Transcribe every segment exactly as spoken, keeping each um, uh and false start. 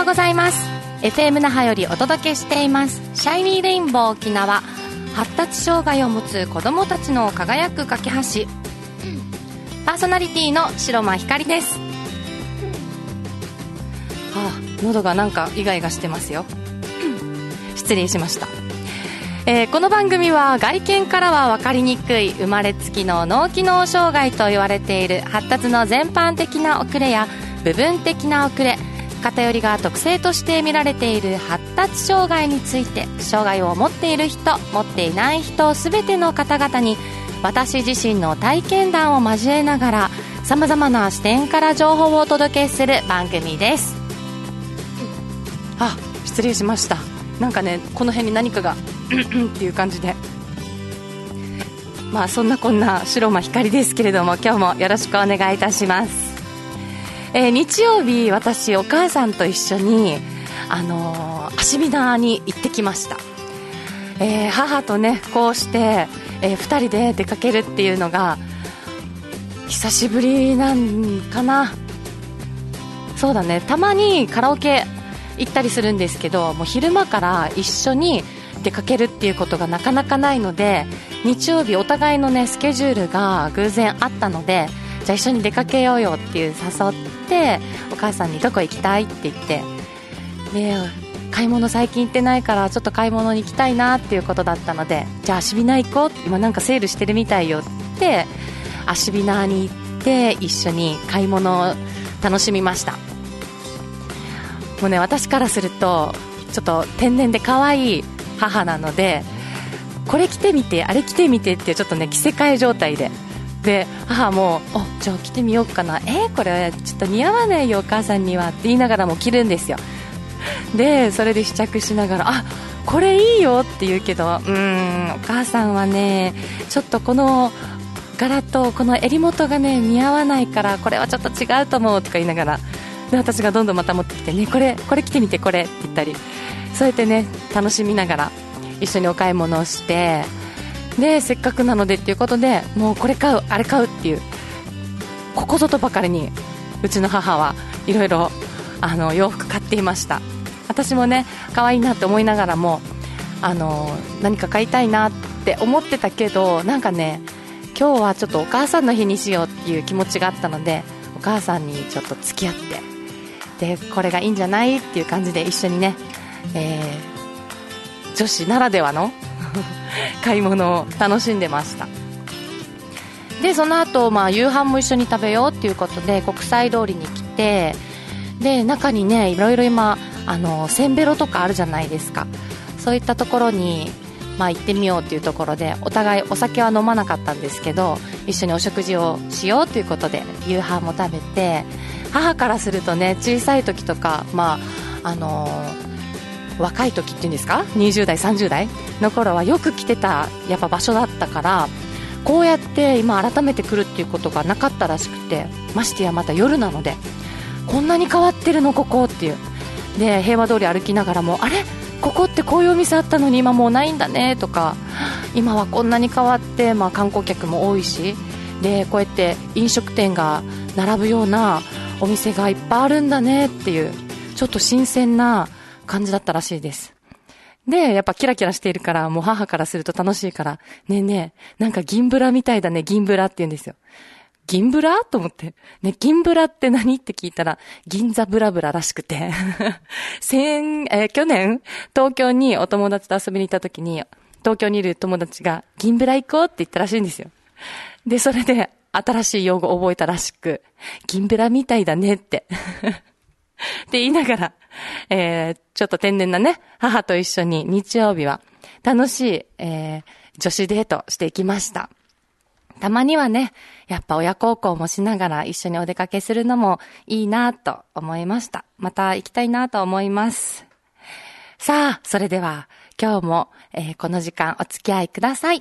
ございます。 エフエム 那覇よりお届けしていますシャイニーレインボー沖縄、発達障害を持つ子どもたちの輝く架け橋、パーソナリティの白間ひかりです。はあ、喉がなんかイガイガしてますよ失礼しました。えー、この番組は外見からは分かりにくい生まれつきの脳機能障害と言われている発達の全般的な遅れや部分的な遅れ、偏りが特性として見られている発達障害について、障害を持っている人、持っていない人すべての方々に私自身の体験談を交えながらさまざまな視点から情報をお届けする番組です。あ、失礼しました。なんかね、この辺に何かがっていう感じで、まあそんなこんな白間ひかりですけれども、今日もよろしくお願いいたします。えー、日曜日、私お母さんと一緒にあのー、アシビナに行ってきました。えー、母とねこうして、えー、ふたりで出かけるっていうのが久しぶりなんかな。そうだね、たまにカラオケ行ったりするんですけど、もう昼間から一緒に出かけるっていうことがなかなかないので、日曜日お互いのねスケジュールが偶然あったので、じゃあ一緒に出かけようよっていう誘って、お母さんにどこ行きたいって言って、で買い物最近行ってないからちょっと買い物に行きたいなっていうことだったので、じゃあアシビナ行こう、今なんかセールしてるみたいよってアシビナに行って一緒に買い物を楽しみました。もうね、私からするとちょっと天然で可愛い母なので、これ着てみてあれ着てみてっていうちょっとね着せ替え状態で、で母もおじゃあ着てみようかな、えー、これちょっと似合わないよお母さんにはって言いながらも着るんですよ。でそれで試着しながら、あ、これいいよって言うけど、うーんお母さんはねちょっとこの柄とこの襟元がね似合わないから、これはちょっと違うと思うとか言いながら、で私がどんどんまた持ってきてね、これこれ着てみてこれって言ったり、そうやってね楽しみながら一緒にお買い物をして、でせっかくなのでっていうことで、もうこれ買うあれ買うっていう、ここぞとばかりにうちの母はいろいろあの洋服買っていました。私もね可愛いなって思いながらも、あの何か買いたいなって思ってたけど、なんかね今日はちょっとお母さんの日にしようっていう気持ちがあったので、お母さんにちょっと付き合って、でこれがいいんじゃないっていう感じで一緒にね、えー、女子ならではの買い物を楽しんでました。でその後、まあ夕飯も一緒に食べようっていうことで国際通りに来て、で中にねいろいろ今あのせんべろとかあるじゃないですか。そういったところに、まあ、行ってみようっていうところで、お互いお酒は飲まなかったんですけど、一緒にお食事をしようということで夕飯も食べて、母からするとね小さい時とか、まああのー、若い時っていうんですか、にじゅう代さんじゅう代の頃はよく来てたやっぱ場所だったから、こうやって今改めて来るっていうことがなかったらしくて、ましてやまた夜なので、こんなに変わってるのここっていう。で平和通り歩きながらも、あれここってこういうお店あったのに今もうないんだねとか、今はこんなに変わって、まあ、観光客も多いし、でこうやって飲食店が並ぶようなお店がいっぱいあるんだねっていう、ちょっと新鮮な感じだったらしいです。でやっぱキラキラしているから、もう母からすると楽しいから、ねえねえなんか銀ブラみたいだね、銀ブラって言うんですよ。銀ブラと思って。ね、銀ブラって何って聞いたら、銀座ブラブラらしくて。先、えー、去年、東京にお友達と遊びに行った時に、東京にいる友達が、銀ブラ行こうって言ったらしいんですよ。で、それで、新しい用語を覚えたらしく、銀ブラみたいだねって。って言いながら、えー、ちょっと天然なね、母と一緒に日曜日は、楽しい、えー、女子デートしていきました。たまにはね、やっぱ親孝行もしながら一緒にお出かけするのもいいなと思いました。また行きたいなと思います。さあ、それでは今日も、えー、この時間お付き合いください。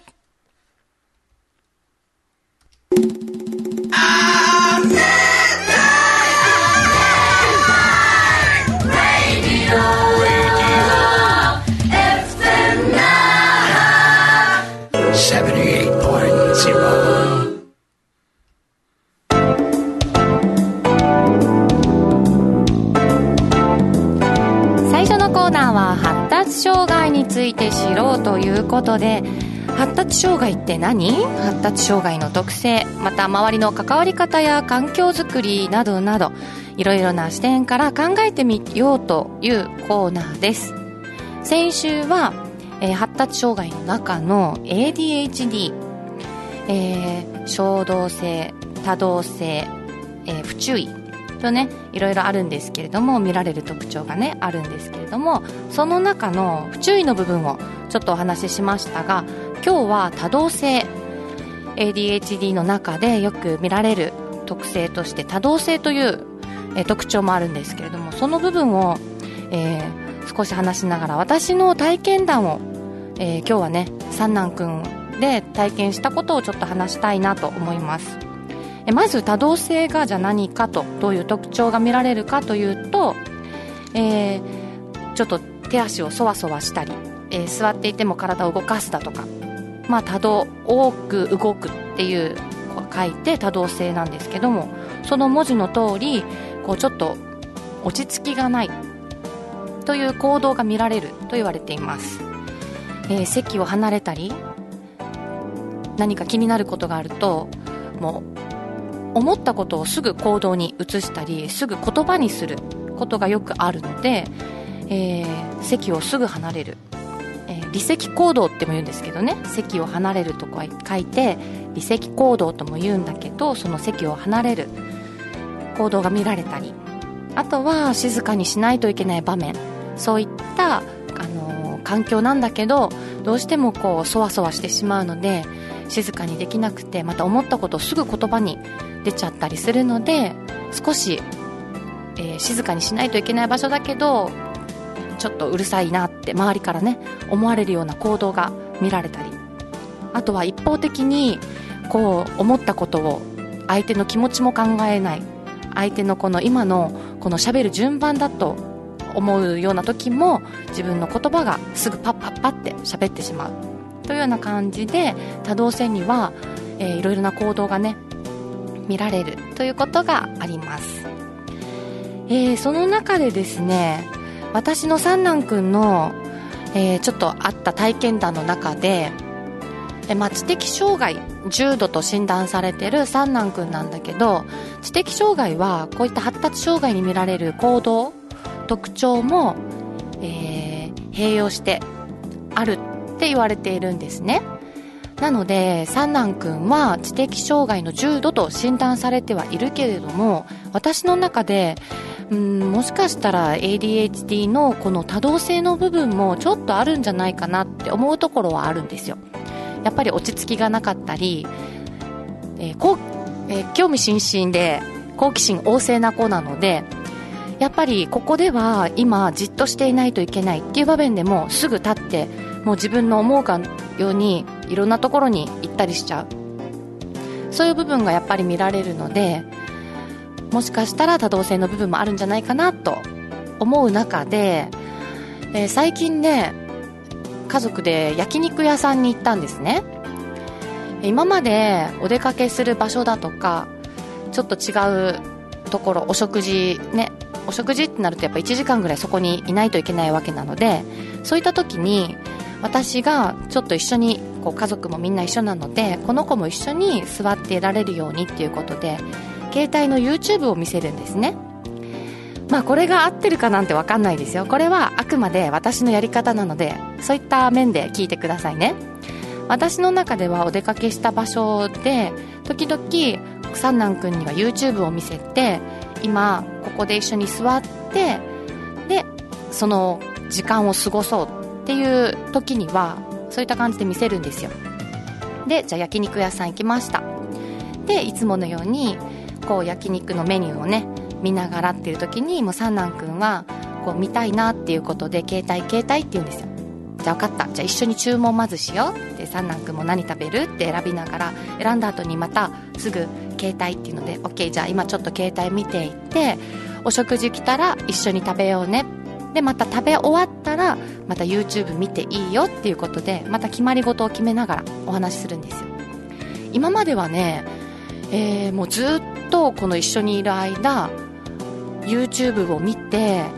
のコーナーは発達障害について知ろうということで、発達障害って何？発達障害の特性、また周りの関わり方や環境づくりなどなど、いろいろな視点から考えてみようというコーナーです。先週は、えー、発達障害の中の エーディーエイチディー、えー、衝動性、多動性、えー、不注意とね、いろいろあるんですけれども、見られる特徴がねあるんですけれども、その中の不注意の部分をちょっとお話ししましたが、今日は多動性、 エーディーエイチディー の中でよく見られる特性として多動性という、えー、特徴もあるんですけれども、その部分を、えー、少し話しながら私の体験談を、えー、今日はね三男くんで体験したことをちょっと話したいなと思います。えまず多動性がじゃあ何かと、どういう特徴が見られるかというと、えー、ちょっと手足をそわそわしたり、えー、座っていても体を動かすだとか、まあ多動、多く動くっていう書いて多動性なんですけども、その文字の通りこうちょっと落ち着きがないという行動が見られると言われています。えー、席を離れたり、何か気になることがあるともう思ったことをすぐ行動に移したり、すぐ言葉にすることがよくあるので、えー、席をすぐ離れる、えー、離席行動っても言うんですけどね、席を離れるとか書いて離席行動とも言うんだけど、その席を離れる行動が見られたり、あとは静かにしないといけない場面、そういった、あのー、環境なんだけど、どうしてもこうそわそわしてしまうので静かにできなくて、また思ったことをすぐ言葉に出ちゃったりするので、少し、えー、静かにしないといけない場所だけどちょっとうるさいなって周りからね思われるような行動が見られたり、あとは一方的にこう思ったことを相手の気持ちも考えない、相手のこの今のこの喋る順番だと思うような時も自分の言葉がすぐパッパッパって喋ってしまうというような感じで、多動性には、えー、いろいろな行動がね見られるということがあります。えー、その中でですね、私の三男くんの、えー、ちょっとあった体験談の中で、えーまあ、知的障害重度と診断されている三男くんなんだけど、知的障害はこういった発達障害に見られる行動特徴も、えー、併用してあるって言われているんですね。なので三男くんは知的障害の重度と診断されてはいるけれども、私の中でうんもしかしたら エーディーエイチディー のこの多動性の部分もちょっとあるんじゃないかなって思うところはあるんですよ。やっぱり落ち着きがなかったり、えーこうえー、興味津々で好奇心旺盛な子なので、やっぱりここでは今じっとしていないといけないっていう場面でもすぐ立ってもう自分の思うかようにいろんなところに行ったりしちゃう、そういう部分がやっぱり見られるので、もしかしたら多動性の部分もあるんじゃないかなと思う中で、えー、最近ね家族で焼肉屋さんに行ったんですね。今までお出かけする場所だとかちょっと違うところ、お食事ね、お食事ってなるとやっぱいちじかんぐらいそこにいないといけないわけなので、そういった時に私がちょっと一緒にこう家族もみんな一緒なので、この子も一緒に座っていられるようにっていうことで携帯の YouTube を見せるんですね。まあこれが合ってるかなんて分かんないですよ。これはあくまで私のやり方なので、そういった面で聞いてくださいね。私の中ではお出かけした場所で時々三男くんには YouTube を見せて、今ここで一緒に座ってでその時間を過ごそうっていう時にはそういった感じで見せるんですよ。でじゃあ焼肉屋さん行きました。でいつものようにこう焼肉のメニューをね見ながらっていう時に、もう三男くんはこう見たいなっていうことで携帯携帯って言うんですよ。じゃあ分かった、じゃあ一緒に注文まずしようで、三男くんも何食べるって選びながら、選んだ後にまたすぐ携帯っていうので OK、 じゃあ今ちょっと携帯見ていってお食事来たら一緒に食べようね、でまた食べ終わったらまた YouTube 見ていいよっていうことで、また決まり事を決めながらお話しするんですよ。今まではね、えー、もうずっとこの一緒にいる間 YouTube を見て、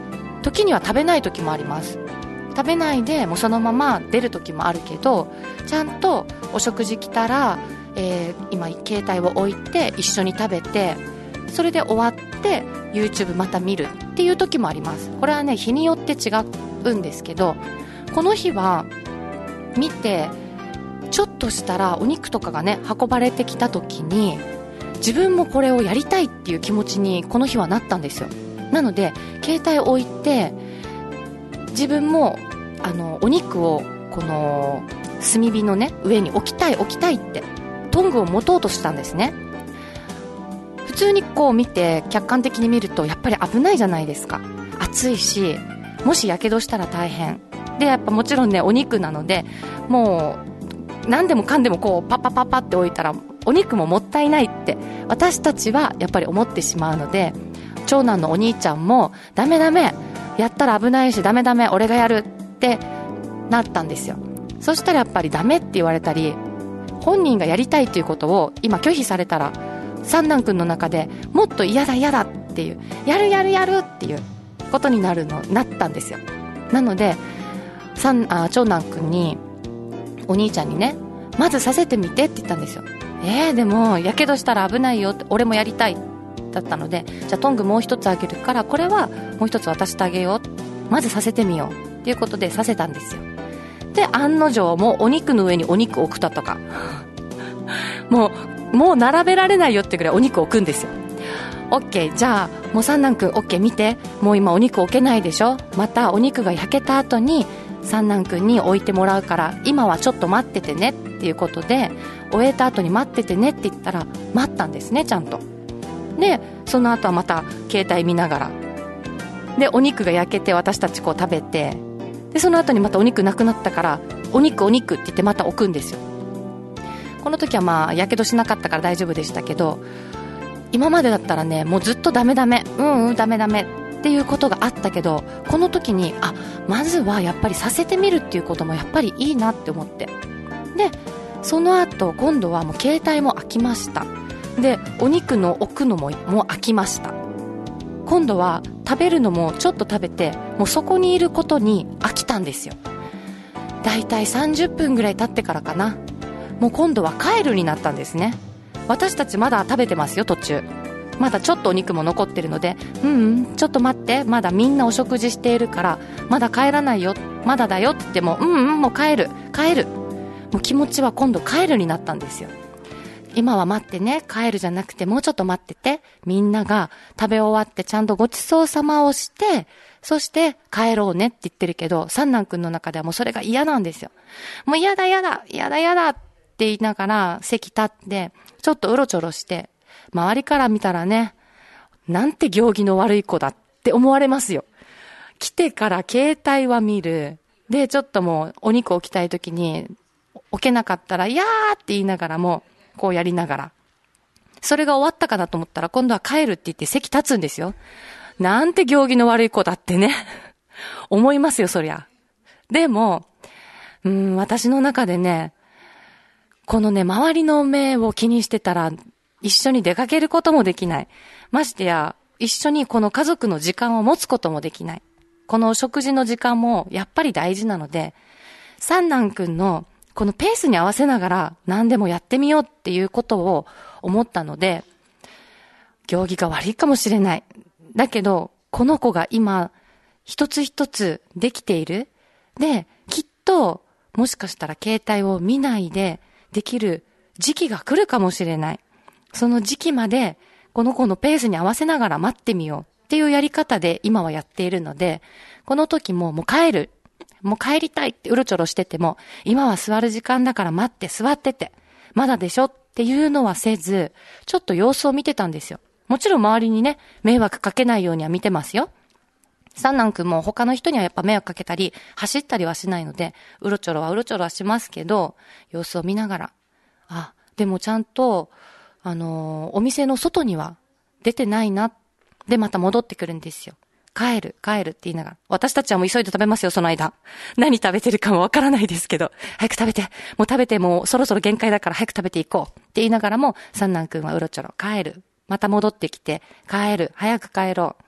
時には食べない時もあります。食べないでもうそのまま出る時もあるけど、ちゃんとお食事来たら、えー、今携帯を置いて一緒に食べて、それで終わって YouTube また見るっていう時もあります。これはね日によって違うんですけど、この日は見てちょっとしたらお肉とかがね運ばれてきた時に、自分もこれをやりたいっていう気持ちにこの日はなったんですよ。なので携帯を置いて、自分もあのお肉をこの炭火のね上に置きたい置きたいってトングを持とうとしたんですね。普通にこう見て客観的に見るとやっぱり危ないじゃないですか。熱いし、もしやけどしたら大変で、やっぱもちろんねお肉なので、もう何でもかんでもこうパッパッパッパって置いたらお肉ももったいないって私たちはやっぱり思ってしまうので、長男のお兄ちゃんもダメダメ、やったら危ないしダメダメ、俺がやるってなったんですよ。そしたらやっぱりダメって言われたり、本人がやりたいということを今拒否されたら、三男くんの中でもっと嫌だ嫌だっていう、やるやるやるっていうことになるのなったんですよ。なので三あ長男くんにお兄ちゃんにね、まずさせてみてって言ったんですよ。えー、でもやけどしたら危ないよって、俺もやりたいだったので、じゃあトングもう一つあげるから、これはもう一つ渡してあげよう、まずさせてみようっていうことでさせたんですよ。で案の定もうお肉の上にお肉を置くだとかもうもう並べられないよってぐらいお肉を置くんですよ。オッケー、じゃあもう三男くんオッケー、見て、もう今お肉置けないでしょ、またお肉が焼けた後に三男くんに置いてもらうから今はちょっと待っててねっていうことで、終えた後に待っててねって言ったら待ったんですね、ちゃんと。でその後はまた携帯見ながらで、お肉が焼けて私たちこう食べて、でその後にまたお肉なくなったからお肉お肉って言ってまた置くんですよ。この時はまあやけどしなかったから大丈夫でしたけど、今までだったらねもうずっとダメダメ、うんうんダメダメっていうことがあったけど、この時にあまずはやっぱりさせてみるっていうこともやっぱりいいなって思って、でその後今度はもう携帯も飽きました。でお肉の置くのももう飽きました。今度は食べるのもちょっと食べて、もうそこにいることに飽きたんですよ。だいたいさんじゅっぷんぐらい経ってからかな、もう今度は帰るになったんですね。私たちまだ食べてますよ、途中まだちょっとお肉も残ってるので、うんうんちょっと待って、まだみんなお食事しているからまだ帰らないよ、まだだよって言っても、うんうんもう帰る帰る、もう気持ちは今度帰るになったんですよ。今は待ってね、帰るじゃなくてもうちょっと待ってて、みんなが食べ終わってちゃんとごちそうさまをして、そして帰ろうねって言ってるけど、三男くんの中ではもうそれが嫌なんですよ。もう嫌だ嫌だ嫌だ嫌だって言いながら席立ってちょっとうろちょろして、周りから見たらね、なんて行儀の悪い子だって思われますよ。来てから携帯は見る、でちょっともうお肉置きたい時に置けなかったらいやーって言いながらもこうやりながら、それが終わったかなと思ったら今度は帰るって言って席立つんですよ。なんて行儀の悪い子だってね思いますよ、そりゃ。でもうーん私の中でね、このね周りの目を気にしてたら一緒に出かけることもできない、ましてや一緒にこの家族の時間を持つこともできない、この食事の時間もやっぱり大事なので、三男くんのこのペースに合わせながら何でもやってみようっていうことを思ったので、行儀が悪いかもしれない。だけど、この子が今、一つ一つできている。で、きっと、もしかしたら携帯を見ないでできる時期が来るかもしれない。その時期まで、この子のペースに合わせながら待ってみようっていうやり方で今はやっているので、この時ももう帰る。もう帰りたいってうろちょろしてても、今は座る時間だから待って座ってて、まだでしょっていうのはせず、ちょっと様子を見てたんですよ。もちろん周りにね、迷惑かけないようには見てますよ。三男くんも他の人にはやっぱ迷惑かけたり、走ったりはしないので、うろちょろはうろちょろはしますけど、様子を見ながら、あ、でもちゃんと、あのー、お店の外には出てないな。で、また戻ってくるんですよ。帰る、帰るって言いながら。私たちはもう急いで食べますよ、その間。何食べてるかもわからないですけど。早く食べて。もう食べて、もうそろそろ限界だから早く食べていこう。って言いながらも、三男くんはうろちょろ。帰る。また戻ってきて。帰る。早く帰ろう。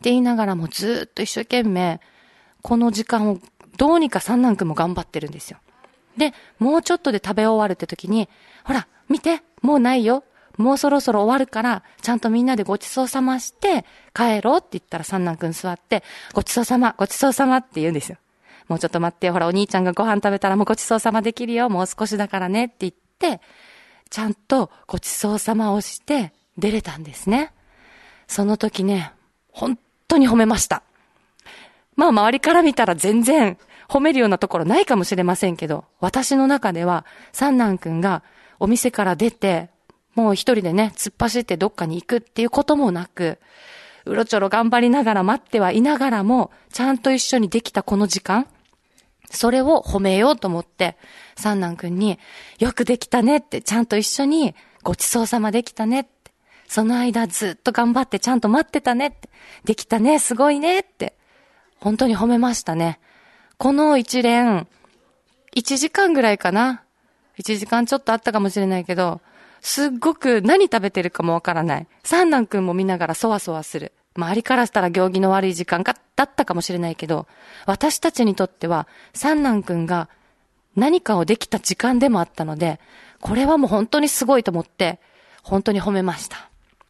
言いながらもずっと一生懸命この時間をどうにか三男くんも頑張ってるんですよ。で、もうちょっとで食べ終わるって時に、ほら見て、もうないよ、もうそろそろ終わるからちゃんとみんなでごちそうさまして帰ろうって言ったら、三男くん座ってごちそうさまごちそうさまって言うんですよ。もうちょっと待ってよ、ほらお兄ちゃんがご飯食べたらもうごちそうさまできるよ、もう少しだからねって言って、ちゃんとごちそうさまをして出れたんですね。その時ね、本当に褒めました。まあ周りから見たら全然褒めるようなところないかもしれませんけど、私の中では三男くんがお店から出てもう一人でね突っ走ってどっかに行くっていうこともなく、うろちょろ頑張りながら待ってはいながらもちゃんと一緒にできたこの時間、それを褒めようと思って三男くんによくできたねって、ちゃんと一緒にごちそうさまできたねって、その間ずっと頑張ってちゃんと待ってたねって、できたね、すごいねって本当に褒めましたね。この一連いちじかんぐらいかな、いちじかんちょっとあったかもしれないけど、すっごく何食べてるかもわからない、三男くんも見ながらそわそわする、周りからしたら行儀の悪い時間かだったかもしれないけど、私たちにとっては三男くんが何かをできた時間でもあったので、これはもう本当にすごいと思って本当に褒めました。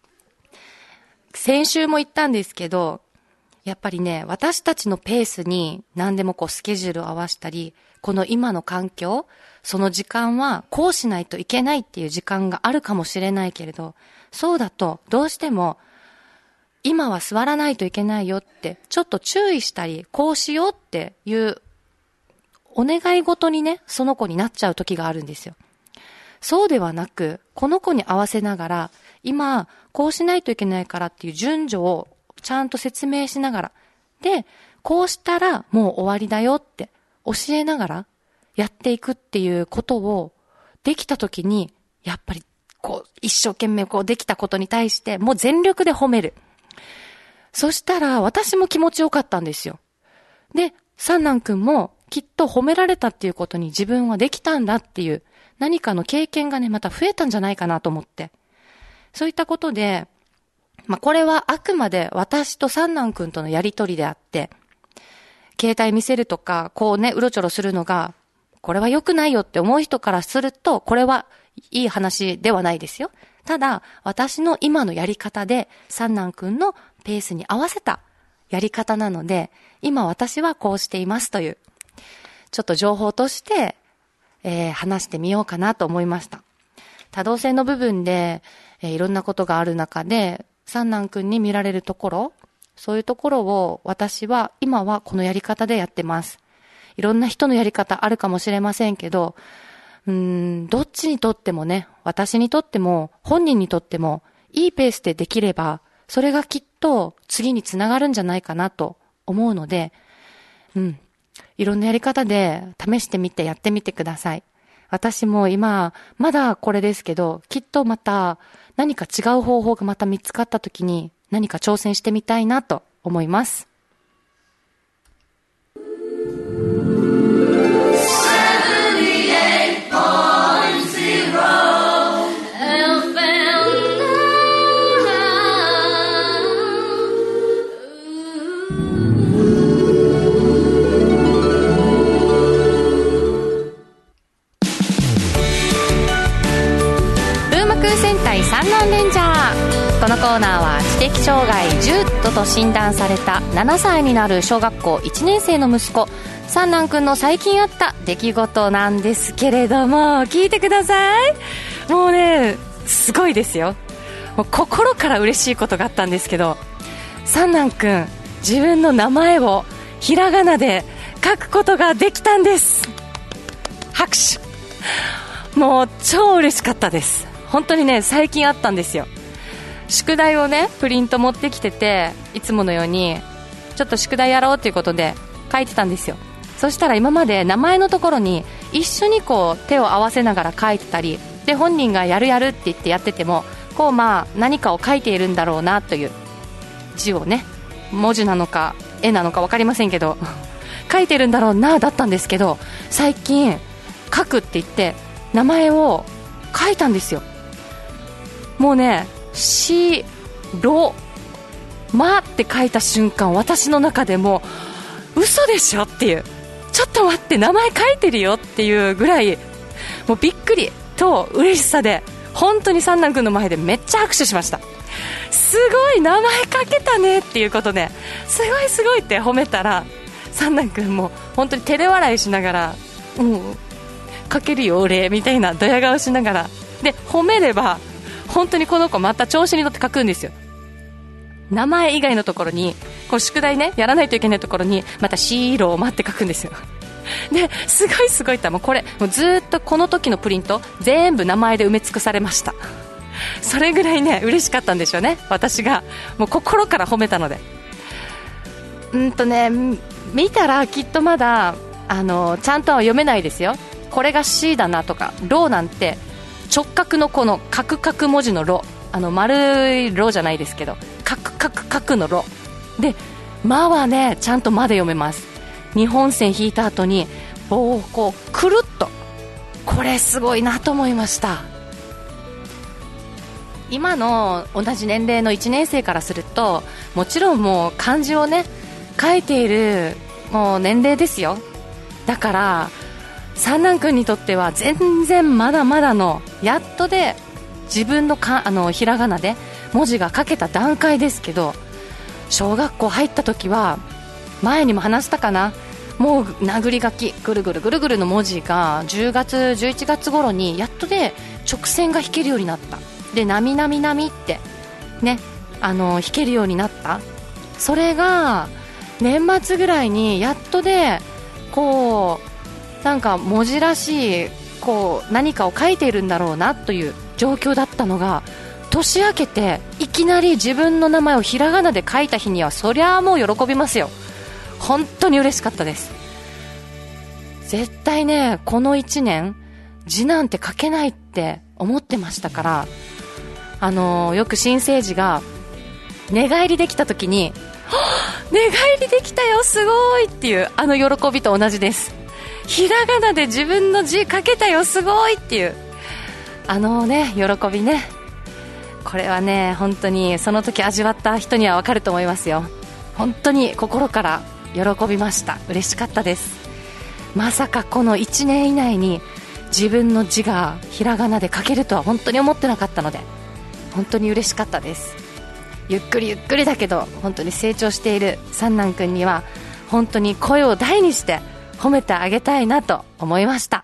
先週も言ったんですけど、やっぱりね、私たちのペースに何でもこうスケジュールを合わせたり、この今の環境、その時間はこうしないといけないっていう時間があるかもしれないけれど、そうだとどうしても今は座らないといけないよってちょっと注意したり、こうしようっていうお願い事にね、その子になっちゃう時があるんですよ。そうではなく、この子に合わせながら、今こうしないといけないからっていう順序をちゃんと説明しながら、で、こうしたらもう終わりだよって教えながらやっていくっていうことをできたときに、やっぱりこう一生懸命こうできたことに対してもう全力で褒める。そしたら私も気持ちよかったんですよ。で、三男くんもきっと褒められたっていうことに自分はできたんだっていう何かの経験がね、また増えたんじゃないかなと思って。そういったことで、まあ、これはあくまで私と三男くんとのやりとりであって、携帯見せるとか、こうね、うろちょろするのが、これは良くないよって思う人からすると、これはいい話ではないですよ。ただ、私の今のやり方で、三男くんのペースに合わせたやり方なので、今私はこうしていますという、ちょっと情報として、えー、話してみようかなと思いました。多動性の部分で、えー、いろんなことがある中で、三男くんに見られるところ、そういうところを私は今はこのやり方でやってます。いろんな人のやり方あるかもしれませんけど、うーん、どっちにとってもね、私にとっても本人にとってもいいペースでできれば、それがきっと次につながるんじゃないかなと思うので、うん、いろんなやり方で試してみてやってみてください。私も今まだこれですけど、きっとまた何か違う方法がまた見つかった時に何か挑戦してみたいなと思います。三男レンジャー。このコーナーは知的障害重度と診断されたななさいになる小学校いちねん生の息子三男くんの最近あった出来事なんですけれども、聞いてください。もうね、すごいですよ。もう心から嬉しいことがあったんですけど、三男くん自分の名前をひらがなで書くことができたんです。拍手。もう超嬉しかったです。本当にね、最近あったんですよ。宿題をね、プリント持ってきてて、いつものようにちょっと宿題やろうということで書いてたんですよ。そしたら今まで名前のところに一緒にこう手を合わせながら書いてたりで、本人がやるやるって言ってやってても、こうまあ何かを書いているんだろうなという字をね、文字なのか絵なのか分かりませんけど書いてるんだろうなだったんですけど、最近書くって言って名前を書いたんですよ。もうね、しろまって書いた瞬間、私の中でも嘘でしょっていう、ちょっと待って名前書いてるよっていうぐらい、もうびっくりと嬉しさで本当に三男くんの前でめっちゃ拍手しました。すごい名前書けたねっていうことで、すごいすごいって褒めたら、三男くんも本当に照れ笑いしながら、うん書けるよ俺みたいなドヤ顔しながらで、褒めれば本当にこの子また調子に乗って書くんですよ。名前以外のところにこう宿題ねやらないといけないところにまたシーローを待って書くんですよ。ですごいすごいって、もうこれもうずっとこの時のプリント全部名前で埋め尽くされました。それぐらいね嬉しかったんでしょうね、私がもう心から褒めたので。うんとね見たらきっとまだあのちゃんとは読めないですよ。これが シー だなとか、ローなんて直角のこのカクカク文字のロ、あの丸いロじゃないですけど、カクカクカクのロで、まはねちゃんとまで読めます。日本線引いた後に棒をこうくるっと、これすごいなと思いました。今の同じ年齢のいちねん生からすると、もちろんもう漢字をね書いているもう年齢ですよ。だから三男くんにとっては全然まだまだのやっとで、自分のかあのひらがなで文字が書けた段階ですけど、小学校入った時は前にも話したかな、もう殴り書きぐるぐるぐるぐるの文字がじゅうがつじゅういちがつ頃にやっとで直線が引けるようになった。でなみなみなみってね、あの引けるようになった。それが年末ぐらいにやっとでこうなんか文字らしいこう何かを書いているんだろうなという状況だったのが、年明けていきなり自分の名前をひらがなで書いた日には、そりゃあもう喜びますよ。本当に嬉しかったです。絶対ねこのいちねん字なんて書けないって思ってましたから、あのー、よく新生児が寝返りできた時に寝返りできたよすごいっていうあの喜びと同じです。ひらがなで自分の字書けたよすごいっていうあのね喜びね、これはね本当にその時味わった人には分かると思いますよ。本当に心から喜びました。嬉しかったです。まさかこのいちねん以内に自分の字がひらがなで書けるとは本当に思ってなかったので、本当に嬉しかったです。ゆっくりゆっくりだけど本当に成長している三男くんには本当に声を大にして褒めてあげたいなと思いました。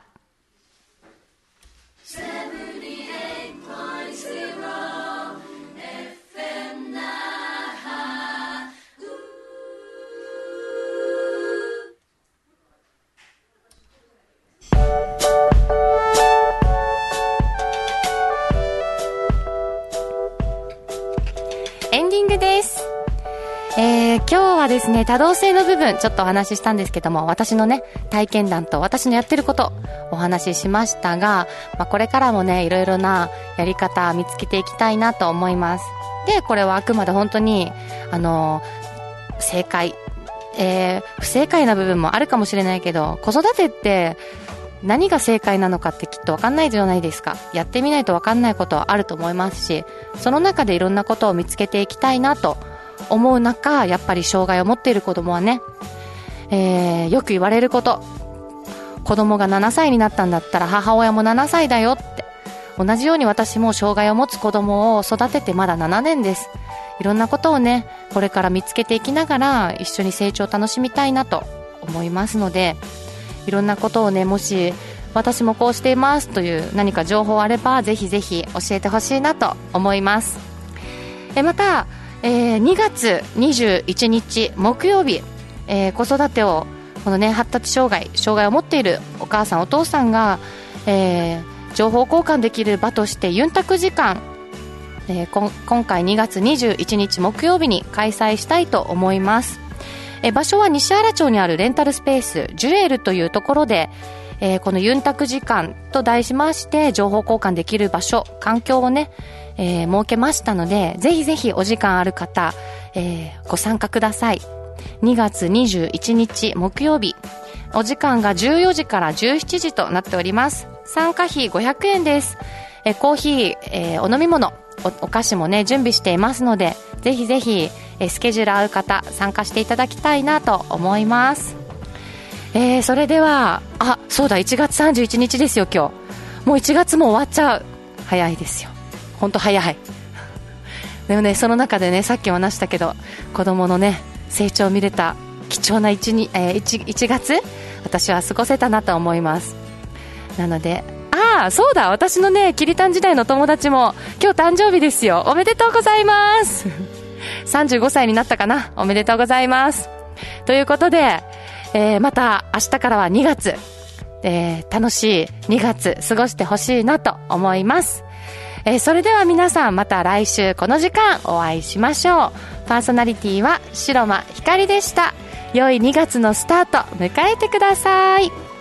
エンディングです。えー、今日はですね多動性の部分ちょっとお話ししたんですけども、私のね体験談と私のやってることお話ししましたが、まあ、これからもねいろいろなやり方見つけていきたいなと思います。でこれはあくまで本当にあの正解、えー、不正解な部分もあるかもしれないけど、子育てって何が正解なのかってきっと分かんないじゃないですか。やってみないと分かんないことはあると思いますし、その中でいろんなことを見つけていきたいなと思う中、やっぱり障害を持っている子供はね、えー、よく言われること、子供がななさいになったんだったら母親もななさいだよって。同じように私も障害を持つ子供を育ててまだななねんです。いろんなことをねこれから見つけていきながら一緒に成長を楽しみたいなと思いますので、いろんなことをねもし私もこうしていますという何か情報あればぜひぜひ教えてほしいなと思います。えまた、えー、にがつにじゅういちにち木曜日、えー、子育てをこのね発達障害障害を持っているお母さんお父さんが、えー、情報交換できる場としてユンタク時間、えー、こ今回にがつにじゅういちにち木曜日に開催したいと思います。え場所は西原町にあるレンタルスペースジュエルというところで、えー、このユンタク時間と題しまして情報交換できる場所環境をね、えー、設けましたので、ぜひぜひお時間ある方、えー、ご参加ください。にがつにじゅういちにち木曜日、お時間がじゅうよじからじゅうしちじとなっております。参加費ごひゃくえんです。えー、コーヒー、えー、お飲み物 お, お菓子もね準備していますので、ぜひぜひ、 えー、スケジュール合う方参加していただきたいなと思います。えー、それではあそうだいちがつさんじゅういちにちですよ。今日もういちがつも終わっちゃう。早いですよ、ほんと早い。でもね、その中でね、さっきも話したけど子供のね成長を見れた貴重な 1, に、えー、1, いちがつ私は過ごせたなと思います。なのでああそうだ、私のねキリタン時代の友達も今日誕生日ですよ。おめでとうございますさんじゅうごさいになったかな。おめでとうございます。ということで、えー、また明日からはにがつ、えー、楽しいにがつ過ごしてほしいなと思います。えー、それでは皆さんまた来週この時間お会いしましょう。パーソナリティは白間ひかりでした。良いにがつのスタート迎えてください。